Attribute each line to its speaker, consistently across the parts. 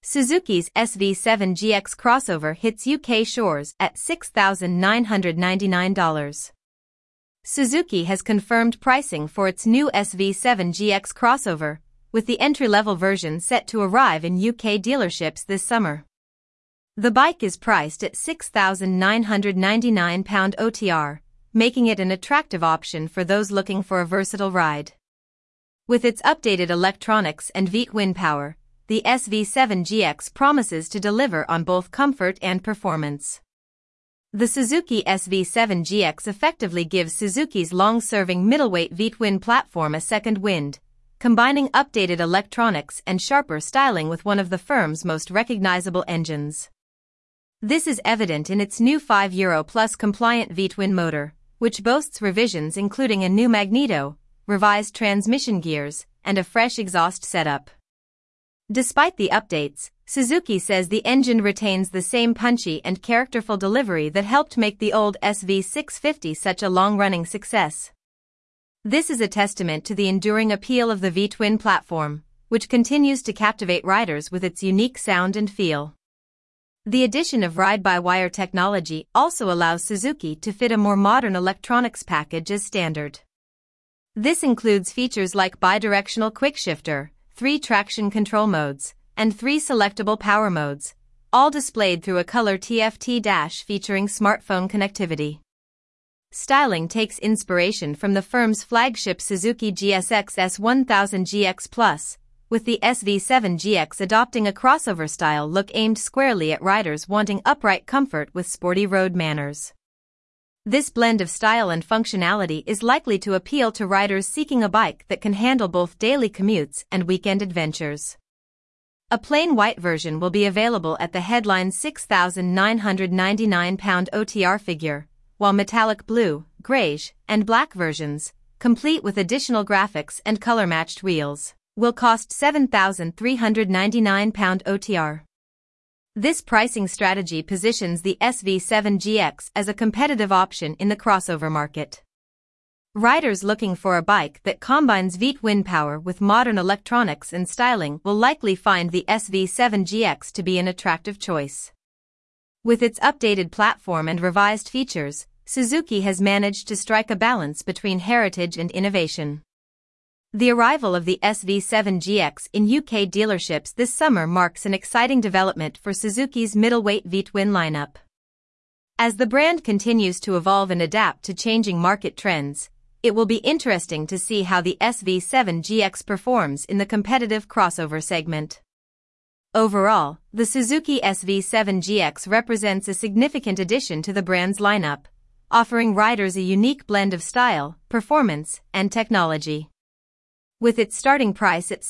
Speaker 1: Suzuki's SV7GX crossover hits UK shores at $6,999. Suzuki has confirmed pricing for its new SV7GX crossover, with the entry-level version set to arrive in UK dealerships this summer. The bike is priced at £6,999 OTR, making it an attractive option for those looking for a versatile ride. With its updated electronics and V8 power, the SV7GX promises to deliver on both comfort and performance. The Suzuki SV7GX effectively gives Suzuki's long-serving middleweight V8 platform a second wind, combining updated electronics and sharper styling with one of the firm's most recognizable engines. This is evident in its new €5+ compliant V8 motor, which boasts revisions including a new magneto, revised transmission gears, and a fresh exhaust setup. Despite the updates, Suzuki says the engine retains the same punchy and characterful delivery that helped make the old SV650 such a long-running success. This is a testament to the enduring appeal of the V8 platform, which continues to captivate riders with its unique sound and feel. The addition of ride-by-wire technology also allows Suzuki to fit a more modern electronics package as standard. This includes features like bidirectional quickshifter, 3 traction control modes, and 3 selectable power modes, all displayed through a color TFT dash featuring smartphone connectivity. Styling takes inspiration from the firm's flagship Suzuki GSX S1000 GX Plus, with the SV7GX adopting a crossover style look aimed squarely at riders wanting upright comfort with sporty road manners. This blend of style and functionality is likely to appeal to riders seeking a bike that can handle both daily commutes and weekend adventures. A plain white version will be available at the headline £6,999 OTR figure, while metallic blue, greige, and black versions, complete with additional graphics and color-matched wheels, will cost £7,399 OTR. This pricing strategy positions the SV7GX as a competitive option in the crossover market. Riders looking for a bike that combines V8 power with modern electronics and styling will likely find the SV7GX to be an attractive choice. With its updated platform and revised features, Suzuki has managed to strike a balance between heritage and innovation. The arrival of the SV7GX in UK dealerships this summer marks an exciting development for Suzuki's middleweight V8 lineup. As the brand continues to evolve and adapt to changing market trends, it will be interesting to see how the SV7GX performs in the competitive crossover segment. Overall, the Suzuki SV7GX represents a significant addition to the brand's lineup, offering riders a unique blend of style, performance, and technology. With its starting price at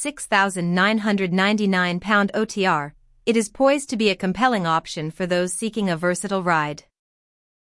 Speaker 1: £6,999 OTR, it is poised to be a compelling option for those seeking a versatile ride.